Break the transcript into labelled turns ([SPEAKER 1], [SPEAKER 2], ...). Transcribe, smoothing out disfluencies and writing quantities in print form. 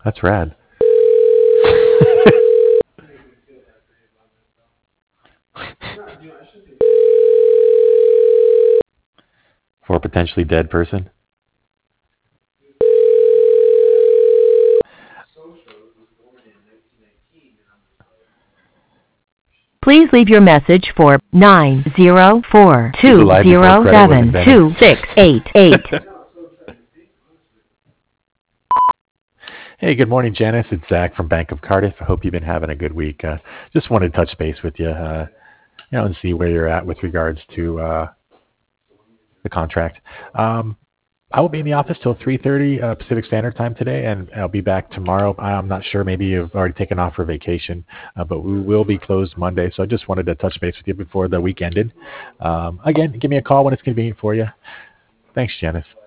[SPEAKER 1] That's rad. For a potentially dead person.
[SPEAKER 2] Please leave your message for 904-207-2688.
[SPEAKER 1] Hey, good morning, Janice. It's Zach from Bank of Cardiff. I hope you've been having a good week. Just wanted to touch base with you, and see where you're at with regards to the contract. I will be in the office till 3:30 Pacific Standard Time today, and I'll be back tomorrow. I'm not sure, maybe you've already taken off for vacation, but we will be closed Monday, so I just wanted to touch base with you before the week ended. Again, give me a call when it's convenient for you. Thanks, Janice.